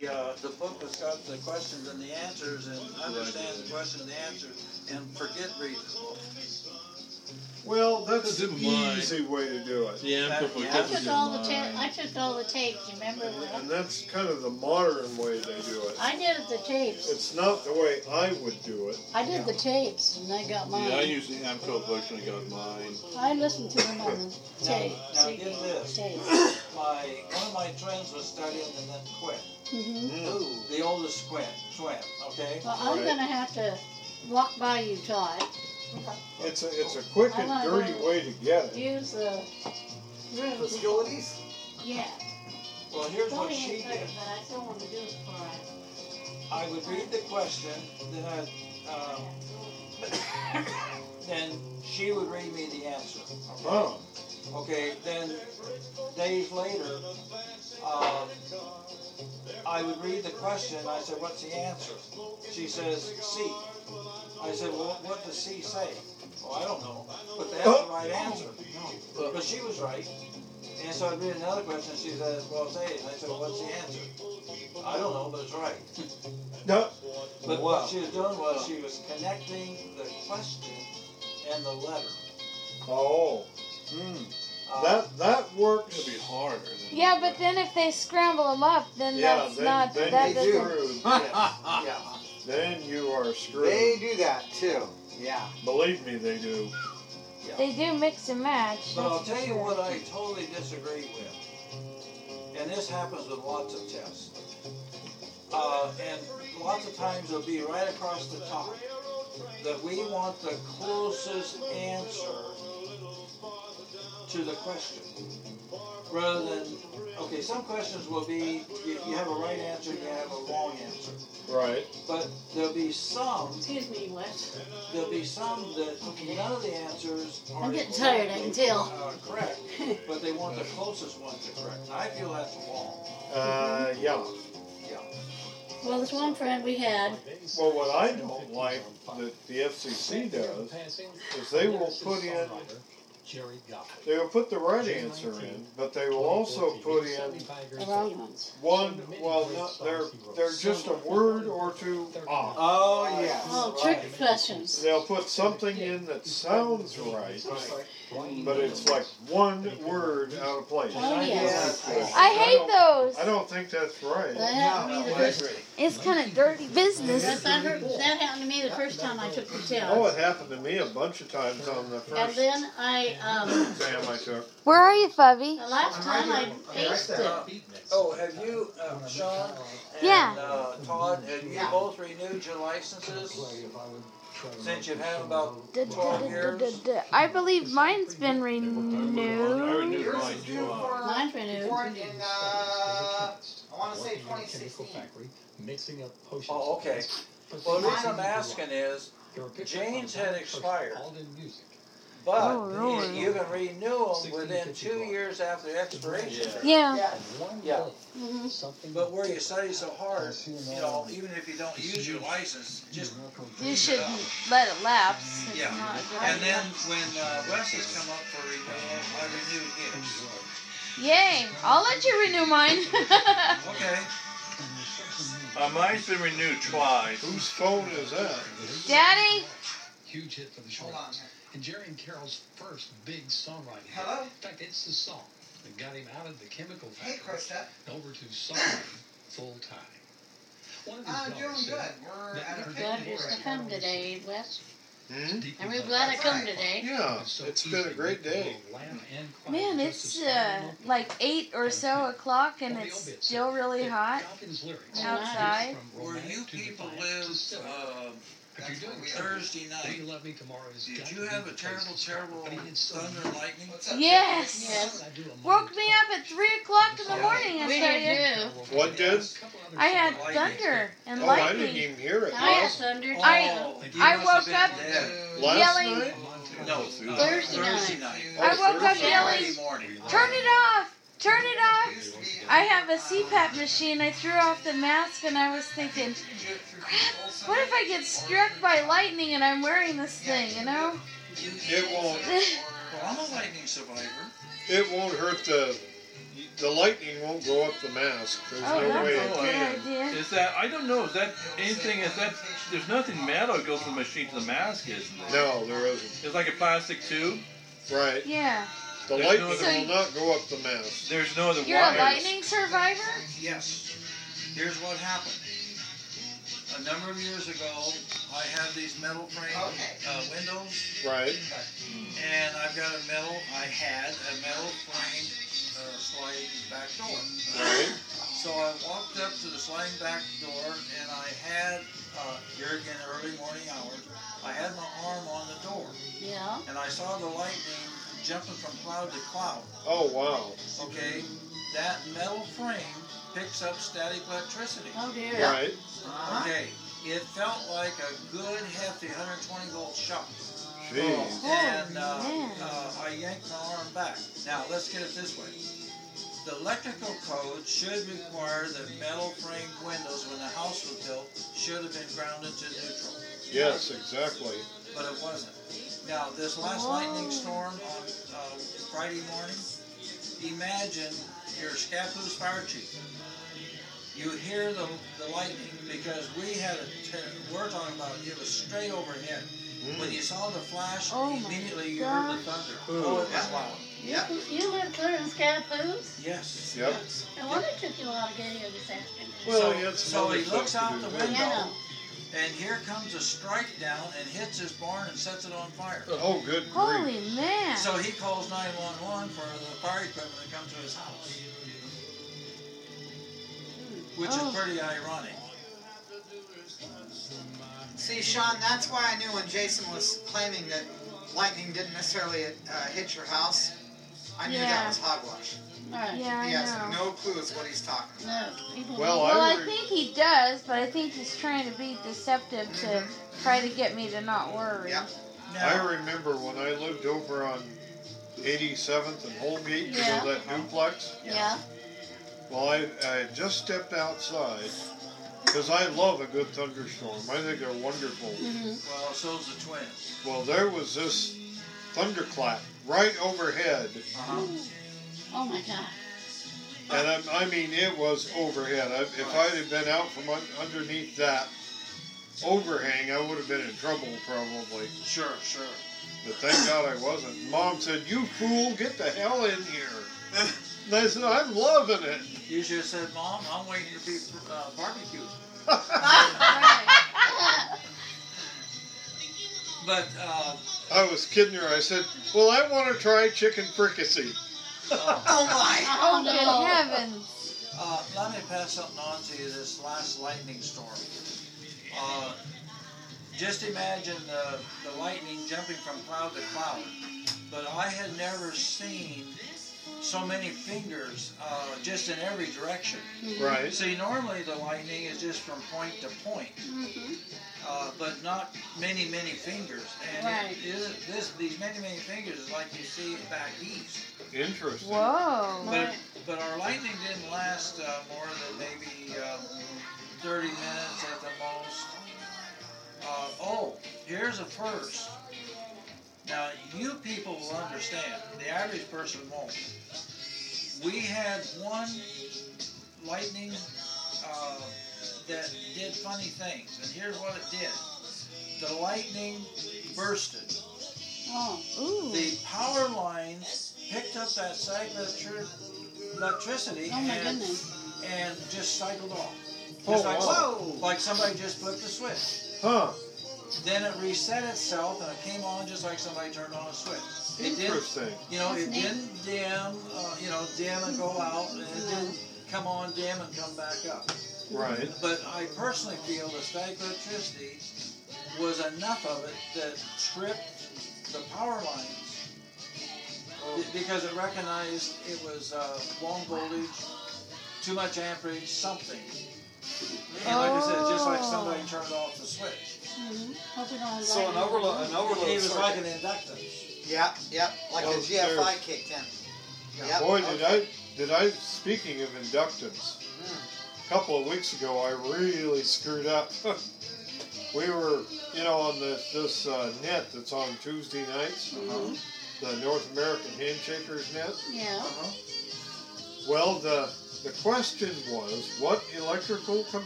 The book has got the questions and the answers, and understand the question and the answers, and forget reading the book. Well, that's the easy way to do it. Yeah, I took all the tapes. You remember that? And that's kind of the modern way they do it. I did the tapes. It's not the way I would do it. I did the tapes, and I got mine. Yeah, I used the Amco books and I got mine. I listened to them on the tape. Now get this. Tape. One of my friends was studying and then quit. Mm-hmm. The oldest twin, okay? Well, I'm going to have to walk by you, Todd. It's a quick and dirty way to get it. Use the room. Facilities? Yeah. Well, here's what she did. But I still want to do it for us. I would read the question, then then she would read me the answer. Okay? Oh. Okay, then days later, I would read the question. I said, "What's the answer?" She says, "C." I said, "Well, what does C say?" "Well, I don't know, but that's the right answer." But she was right. And so I'd read another question. She says, "Well, it's A." And I said, "Well, what's the answer?" "I don't know, but it's right." No. But what she was doing was she was connecting the question and the letter. Oh. That works. It'd be harder. Yeah, but then if they scramble them up, then that's not. Then That you're doesn't. screwed. Yeah. Then you are screwed. They do that too. Yeah. Believe me, they do. They do mix and match. But I'll tell you what I totally disagree with. And this happens with lots of tests. And lots of times it'll be right across the top that we want the closest answer to the question. Rather than, okay, some questions will be, you have a right answer, you have a wrong answer. Right. But there'll be some, Excuse me, Wes. there'll be some that none of the answers are I'm getting tired, I can tell. correct, but they want the closest one to correct. I feel that's wrong. Yeah. Yeah. Well, this one friend we had. Well, what I don't like that the FCC does is they will put the right answer in, but they will also put in The wrong ones. one. Well, they're just a word or two off. Oh, yeah. Oh, trick questions. They'll put something in that sounds right, but it's like one word out of place. Oh, yes. I hate those. I don't think that's right. That happened to me the first. It's kind of dirty business. That happened to me the first time I took the test. Oh, it happened to me a bunch of times on the And first then I exam I took. Where are you, Fubby? the last time I aced it. Oh, have you, Sean and Yeah. Todd, have you both renewed your licenses since you've had about 12 years? I believe mine's been I renewed. renewed mine too. Mine's renewed. I want to say 2016. Oh, okay. Well, the reason I'm asking is Jane's had expired, but Lord. you can renew them within 2 years after expiration. Yeah. Yeah. But where you study so hard, even if you don't use your license, just You shouldn't let it lapse. It's yeah. not good. And then when Wes has come up for renewal, I renewed his. Yay. I'll let you renew mine. Okay. Mine's been renewed twice. Whose phone is that? Daddy? Huge hit for the Hold on. Shorts. And Jerry and Carol's first big songwriting hit. Hello? In fact, it's the song that got him out of the chemical Hey, factory Krista. over to songwriting full time. One of his I'm doing daughters good. said We're that at a her Glad dad you're was to come today, Wes. deep And we're inside glad I her. come today. Yeah, So it's easy been a to great make day. people laugh and cry Man, just it's as fun. like 8 or so o'clock and Well, the it's obit still said really that hot Dawkins' lyrics outside. from Where romantic you to people defiant live to silly. If you're doing Thursday Will You night, Love Me Tomorrow has got did to you be have a the terrible, place to start. terrible But he did so thunder and lightning? Yes. Yes. Woke me up at 3 o'clock in the morning, I We tell did you. too. What did? I had thunder and Oh, I didn't lightning. even hear it. I had thunder. Oh, you I must woke have up been dead. Last yelling. night? No, Thursday night. I woke up yelling, Friday morning. turn it off! Turn it off! I have a CPAP machine. I threw off the mask and I was thinking, crap, what if I get struck by lightning and I'm wearing this thing, you know? It won't. Well, I'm a lightning survivor. It won't hurt the lightning won't go up the mask. There's Oh, no that's way a it good can. idea. that? I don't know. Is that anything? Is that? There's nothing metal that goes from the machine to the mask, isn't there? No, there isn't. It's like a plastic tube. Right. Yeah. The There's lightning no other- will not go up the mask. There's no other You're a wires. lightning survivor? Yes. Here's what happened. A number of years ago, I had these metal frame windows, Right. and I had a metal frame sliding back door. Right. So I walked up to the sliding back door, and I had, here again, early morning hours, I had my arm on the door, Yeah. and I saw the lightning jumping from cloud to cloud. Oh, wow. Okay, that metal frame picks up static electricity. Oh dear. Right. Okay, it felt like a good hefty 120 volt shock. Jeez. And man. I yanked my arm back. Now, let's get it this way. The electrical code should require that metal framed windows, when the house was built, should have been grounded to neutral. Yes, exactly. But it wasn't. Now, this last lightning storm on Friday morning, imagine you're Scappoose fire chief. You hear the lightning, because we had we're talking about, it was straight overhead. When you saw the flash, Oh my immediately you heard the thunder. Oh, it was loud. You live clear in Scappoose? Yes. Yep. Yes. No wonder it took you a lot to get here this afternoon. Well, So- he had some so other he stuff looks to out do the too. window. Yeah. And here comes a strike down and hits his barn and sets it on fire. Oh, good grief. Holy man. So he calls 911 for the fire equipment to come to his house. Which Oh. is pretty ironic. See, Sean, that's why I knew when Jason was claiming that lightning didn't necessarily hit your house. I knew Yeah. that was hogwash. Right. Yeah, He I has know. no clue as what he's talking about. No. People Well, Well, I re- think he does, but I think he's trying to be deceptive to try to get me to not worry. Yep. I Now, remember when I lived over on 87th and Holgate, you Yeah. know that duplex? Yeah. Well, I had just stepped outside, because I love a good thunderstorm. I think they're wonderful. Mm-hmm. well, so's the twins. Well, there was this thunderclap right overhead, Uh-huh. Oh my God. and I mean, it was overhead. If I'd have been out from underneath that overhang, I would have been in trouble probably. Sure, sure. But thank God I wasn't. Mom said, "You fool, get the hell in here." And I said, "I'm loving it." You should have said, Mom, I'm waiting to be barbecued. Right. But, I was kidding her. I said, "Well, I want to try chicken fricassee." Oh my! Oh Good no. heavens. let me pass something on to you, this last lightning storm. Just imagine the lightning jumping from cloud to cloud. But I had never seen so many fingers just in every direction. Right. See, normally the lightning is just from point to point, Mm-hmm. but not many, many fingers. And Right. these many, many fingers is like you see it back east. Interesting. Whoa. But our lightning didn't last more than maybe 30 minutes at the most. Here's a first. Now, you people will understand. The average person won't. We had one lightning that did funny things, and here's what it did. The lightning bursted. Oh. Ooh. The power lines picked up that static electricity Oh my goodness. and just cycled off. Oh, Just like, wow. like somebody just flipped a switch. Huh. Then it reset itself and it came on just like somebody turned on a switch. It didn't, Interesting. That's it neat. didn't dim, dim and go out, and it didn't come on, dim and come back up. Right. But I personally feel the static electricity was enough of it that tripped the power lines because it recognized it was long voltage, too much amperage, something. And like I said, just like somebody turned off the switch. Mm-hmm. Hope we don't have So an lightning. overload He was circuit. like an inductance. Yep, like Oh, a GFI kicked in. Yep. Boy, did I, speaking of inductance, a couple of weeks ago I really screwed up. We were, on this net that's on Tuesday nights, the North American Handshakers net. Yeah. Well, the question was, what electrical